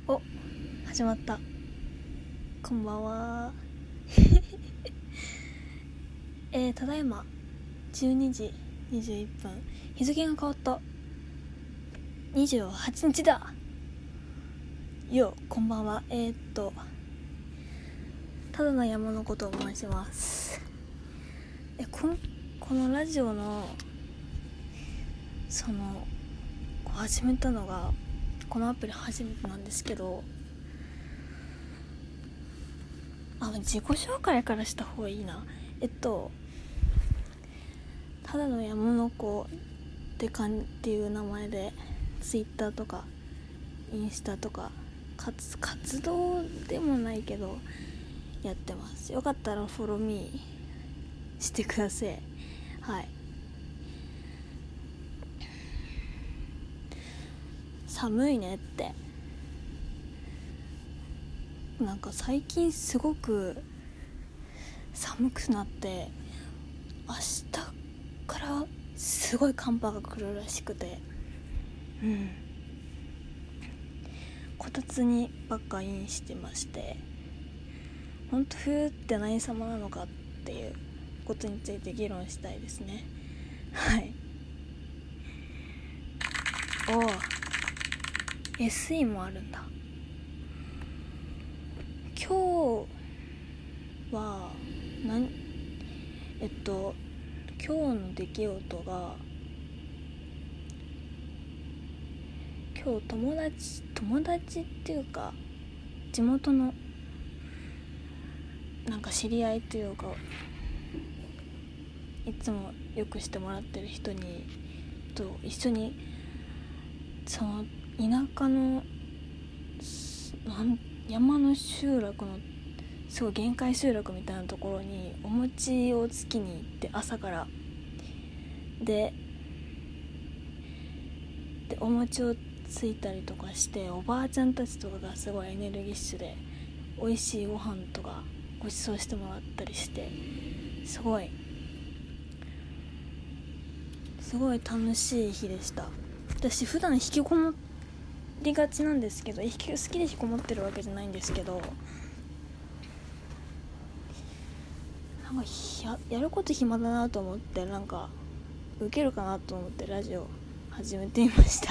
お、始まった。こんばんは。ただいま12時21分。日付が変わった。28日だ。よ、こんばんは。ただの山のことを申します。このラジオの始めたのがこのアプリ初めてなんですけど、自己紹介からした方がいいな。ただの山の子っていう名前でツイッターとかインスタとか活動でもないけどやってます。よかったらフォローミーしてください。はい。寒いねって、なんか最近すごく寒くなって、明日からすごい寒波が来るらしくて、こたつにばっかインしてまして、本当冬って何様なのかっていうことについて議論したいですね。はい。SE もあるんだ。今日は今日の出来事が、今日友達っていうか地元のなんか知り合いというか、いつもよくしてもらってる人と一緒にその田舎の山の集落のすごい限界集落みたいなところにお餅をつきに行って、朝からでお餅をついたりとかして、おばあちゃんたちとかがすごいエネルギッシュで美味しいご飯とかご馳走してもらったりして、すごい楽しい日でした。私普段引きこもりがちなんですけど、好きで引きこもってるわけじゃないんですけど、なんかやること暇だなと思って、なんかウケるかなと思ってラジオ始めてみました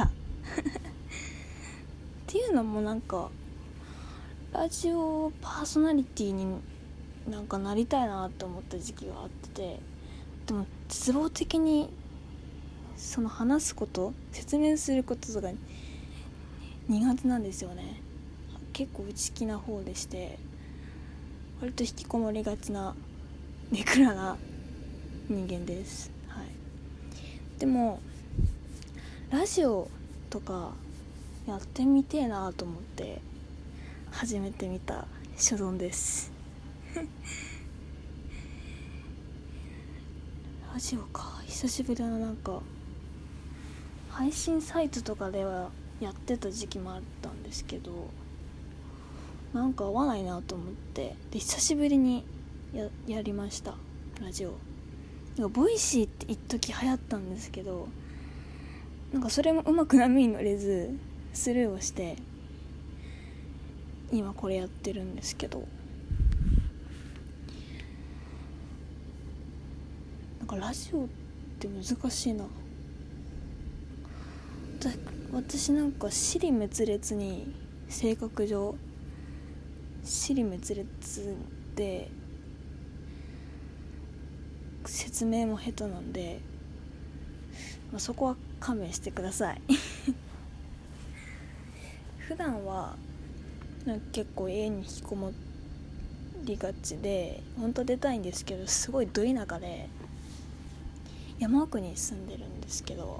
っていうのも、なんかラジオパーソナリティになんかなりたいなと思った時期があってて、でも絶望的に話すこと説明することとか苦手なんですよね。結構内気な方でして、割と引きこもりがちなネクラな人間です。はい。でもラジオとかやってみてえなと思って始めてみた所存ですラジオか、久しぶりだな。なんか配信サイトとかではやってた時期もあったんですけど、なんか合わないなと思って、で久しぶりにやりました、ラジオ。なんかボイシーって一時流行ったんですけど、なんかそれもうまく波に乗れずスルーをして、今これやってるんですけど、なんかラジオって難しいな。私なんか尻滅裂に、性格上尻滅裂で説明も下手なんで、そこは勘弁してください普段はなんか結構家に引きこもりがちで、本当は出たいんですけど、すごいど田舎で山奥に住んでるんですけど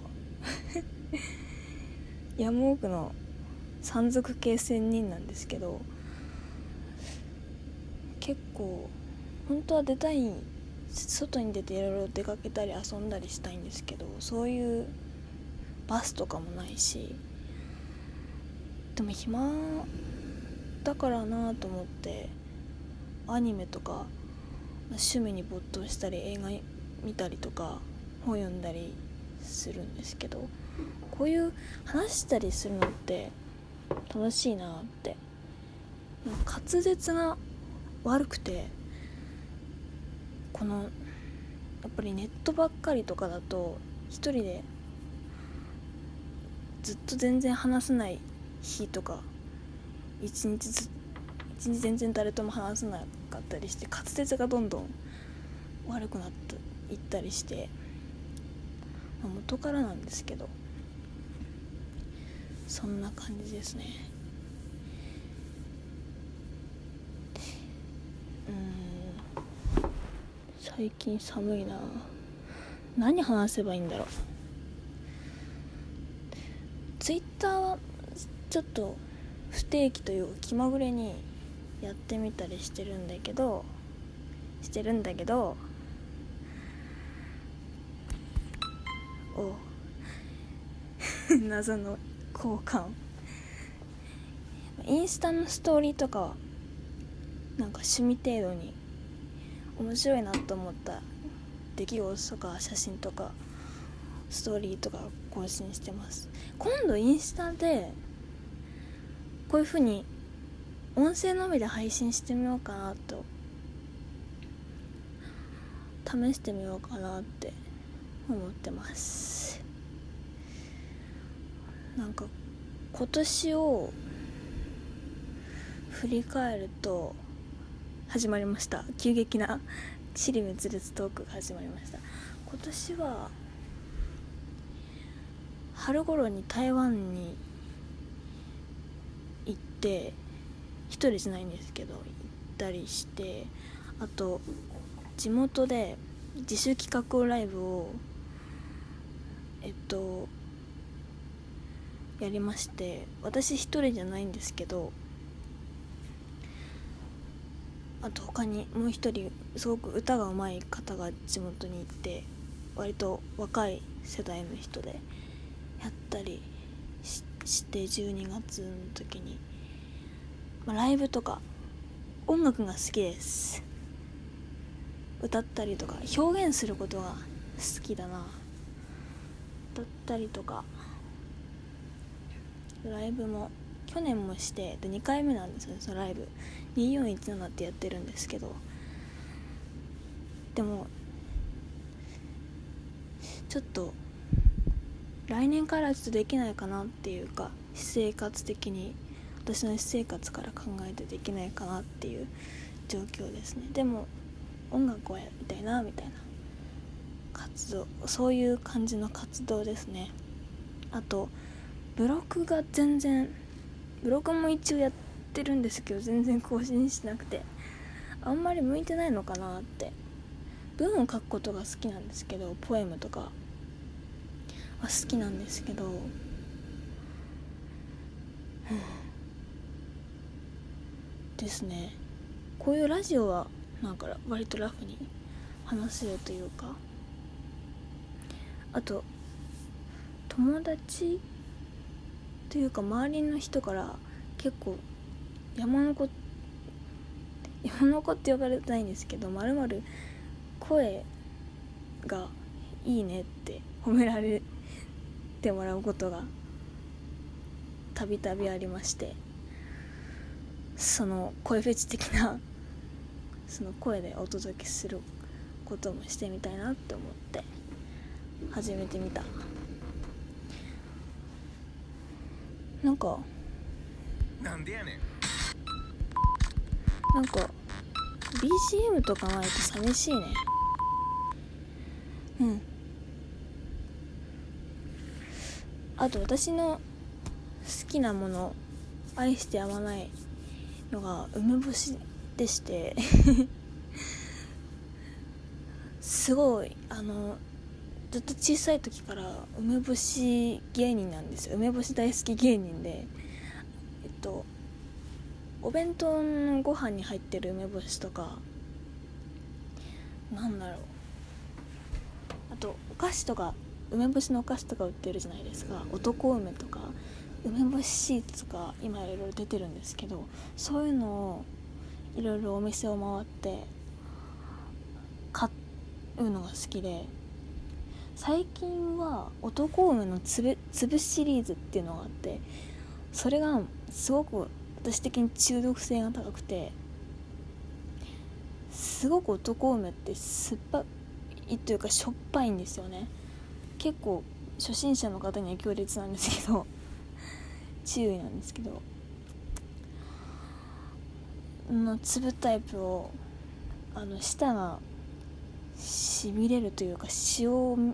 山奥の山賊系仙人なんですけど、結構本当は出たい、外に出ていろいろ出かけたり遊んだりしたいんですけど、そういうバスとかもないし、でも暇だからなと思ってアニメとか趣味に没頭したり、映画見たりとか本読んだりするんですけど、こういう話したりするのって楽しいなって。滑舌が悪くて、このやっぱりネットばっかりとかだと一人でずっと全然話せない日とか、一日全然誰とも話せなかったりして、滑舌がどんどん悪くなっていったりして、元からなんですけど、そんな感じですね。最近寒いな。何話せばいいんだろう。ツイッターはちょっと不定期というか気まぐれにやってみたりしてるんだけど謎の交換。インスタのストーリーとかはなんか趣味程度に面白いなと思った出来事とか写真とかストーリーとか更新してます。今度インスタでこういう風に音声のみで配信してみようかなと、試してみようかなって思ってます。なんか今年を振り返ると始まりました。急激な尻滅裂トークが始まりました。今年は春頃に台湾に行って、一人じゃないんですけど行ったりして、あと地元で自主企画ライブをやりまして、私一人じゃないんですけど、あと他にもう一人すごく歌が上手い方が地元に行って、割と若い世代の人でやったりして12月の時に、ライブとか音楽が好きです。歌ったりとか表現することが好きだな。歌ったりとかライブも去年もして、で2回目なんですよね。そのライブ2417ってやってるんですけど、でもちょっと来年からちょっとできないかなっていうか、私生活的に私の私生活から考えてできないかなっていう状況ですね。でも音楽をやりたいなみたいな活動、そういう感じの活動ですね。あとブログも一応やってるんですけど、全然更新しなくて、あんまり向いてないのかなって。文を書くことが好きなんですけど、ポエムとかは好きなんですけど、ですね。こういうラジオはなんか割とラフに話せるというか、あと友達というか周りの人から結構山の子って呼ばれたいんですけど、まるまる声がいいねって褒められてもらうことがたびたびありまして、その声フェチ的なその声でお届けすることもしてみたいなって思って始めてみた。なんか BGM とかないと寂しいね。あと私の好きなもの、愛してやまないのが梅干しでしてすごいずっと小さい時から梅干し芸人なんですよ。梅干し大好き芸人で、お弁当のご飯に入ってる梅干しとか、あとお菓子とか、梅干しのお菓子とか売ってるじゃないですか。男梅とか梅干しシーツとか今いろいろ出てるんですけど、そういうのをいろいろお店を回って買うのが好きで、最近は男梅の粒シリーズっていうのがあって、 それがすごく私的に中毒性が高くて、すごく男梅って酸っぱいというかしょっぱいんですよね。結構初心者の方には強烈なんですけど注意なんですけど、の粒タイプを舌がしびれるというか塩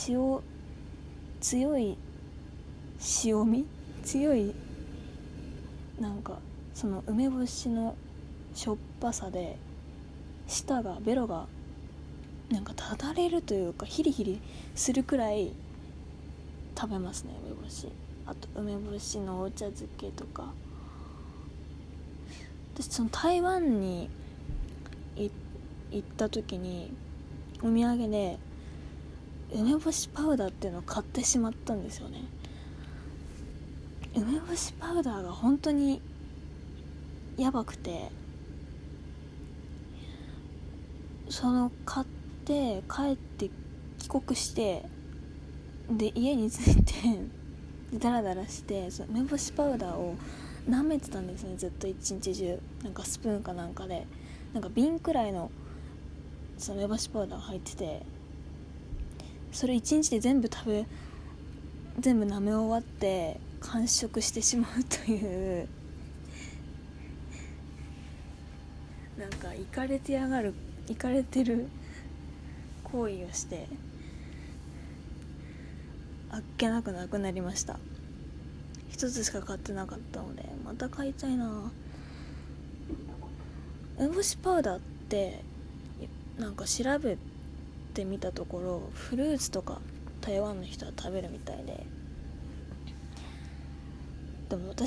強い塩味強い、なんかその梅干しのしょっぱさでベロがなんかただれるというかヒリヒリするくらい食べますね、梅干し。あと梅干しのお茶漬けとか。私その台湾に行った時にお土産で梅干しパウダーっていうのを買ってしまったんですよね。梅干しパウダーが本当にやばくて、買って帰って帰国してで家に着いてダラダラしてその梅干しパウダーを舐めてたんですね、ずっと一日中。なんかスプーンかなんかでなんか瓶くらいのその梅干しパウダーが入ってて、それ一日で全部舐め終わって完食してしまうというなんかイカれてる行為をしてあっけなくなくなりました。一つしか買ってなかったのでまた買いたいな。梅干しパウダーってなんか調べてみたところフルーツとか台湾の人は食べるみたいで、でも私